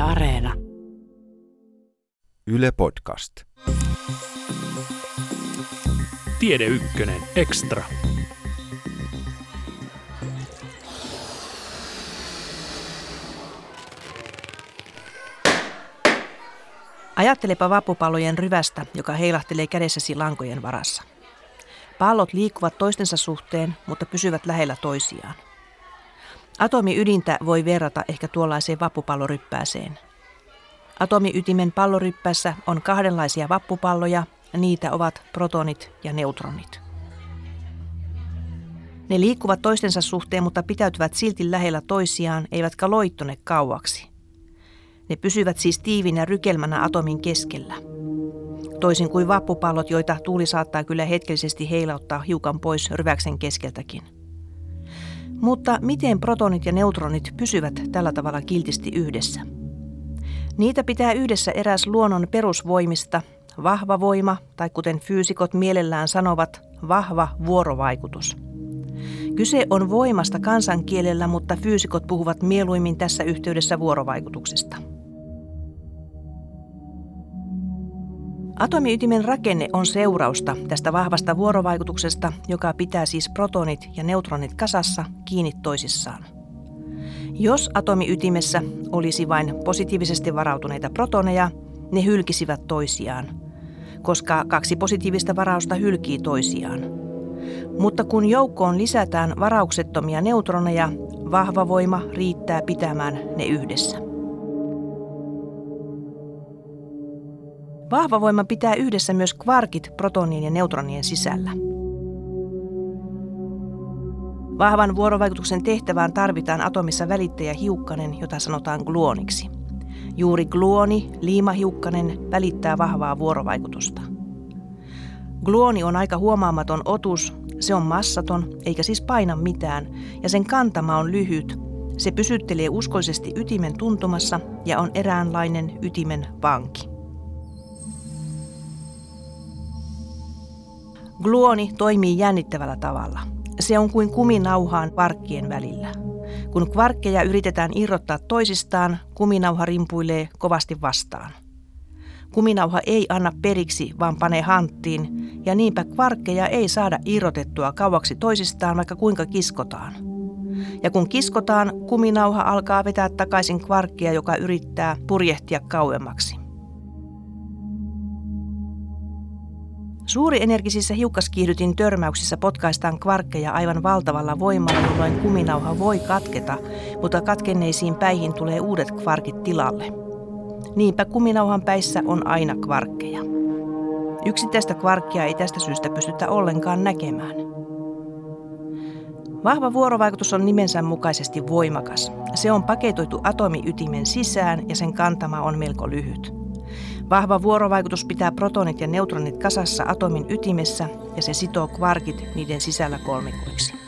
Areena. Yle Podcast. Tiede Ykkönen Extra. Ajattelepa vappupallojen ryvästä, joka heilahtelee kädessäsi lankojen varassa. Pallot liikkuvat toistensa suhteen, mutta pysyvät lähellä toisiaan. Atomiydintä voi verrata ehkä tuollaiseen vappupalloryppääseen. Atomiytimen palloryppäässä on kahdenlaisia vappupalloja, ja niitä ovat protonit ja neutronit. Ne liikkuvat toistensa suhteen, mutta pitäytyvät silti lähellä toisiaan, eivätkä loittone kauaksi. Ne pysyvät siis tiivinä rykelmänä atomin keskellä. Toisin kuin vappupallot, joita tuuli saattaa kyllä hetkellisesti heilauttaa hiukan pois ryväksen keskeltäkin. Mutta miten protonit ja neutronit pysyvät tällä tavalla kiltisti yhdessä? Niitä pitää yhdessä eräs luonnon perusvoimista, vahva voima, tai kuten fyysikot mielellään sanovat, vahva vuorovaikutus. Kyse on voimasta kansankielellä, mutta fyysikot puhuvat mieluimmin tässä yhteydessä vuorovaikutuksesta. Atomiytimen rakenne on seurausta tästä vahvasta vuorovaikutuksesta, joka pitää siis protonit ja neutronit kasassa kiinni toisissaan. Jos atomiytimessä olisi vain positiivisesti varautuneita protoneja, ne hylkisivät toisiaan, koska kaksi positiivista varausta hylkii toisiaan. Mutta kun joukkoon lisätään varauksettomia neutroneja, vahva voima riittää pitämään ne yhdessä. Vahva voima pitää yhdessä myös kvarkit protonien ja neutronien sisällä. Vahvan vuorovaikutuksen tehtävään tarvitaan atomissa välittäjähiukkanen, jota sanotaan gluoniksi. Juuri gluoni, liimahiukkanen, välittää vahvaa vuorovaikutusta. Gluoni on aika huomaamaton otus, se on massaton eikä siis paina mitään ja sen kantama on lyhyt. Se pysyttelee uskollisesti ytimen tuntumassa ja on eräänlainen ytimen vanki. Gluoni toimii jännittävällä tavalla. Se on kuin kuminauhaan kvarkkien välillä. Kun kvarkkeja yritetään irrottaa toisistaan, kuminauha rimpuilee kovasti vastaan. Kuminauha ei anna periksi, vaan panee hanttiin, ja niinpä kvarkkeja ei saada irrotettua kauaksi toisistaan, vaikka kuinka kiskotaan. Ja kun kiskotaan, kuminauha alkaa vetää takaisin kvarkkia, joka yrittää purjehtia kauemmaksi. Suurienergisissä hiukkaskiihdytin törmäyksissä potkaistaan kvarkkeja aivan valtavalla voimalla, jolloin kuminauha voi katketa, mutta katkenneisiin päihin tulee uudet kvarkit tilalle. Niinpä kuminauhan päissä on aina kvarkkeja. Yksittäistä kvarkkia ei tästä syystä pystytä ollenkaan näkemään. Vahva vuorovaikutus on nimensä mukaisesti voimakas. Se on paketoitu atomiytimen sisään ja sen kantama on melko lyhyt. Vahva vuorovaikutus pitää protonit ja neutronit kasassa atomin ytimessä ja se sitoo kvarkit niiden sisällä kolmikoiksi.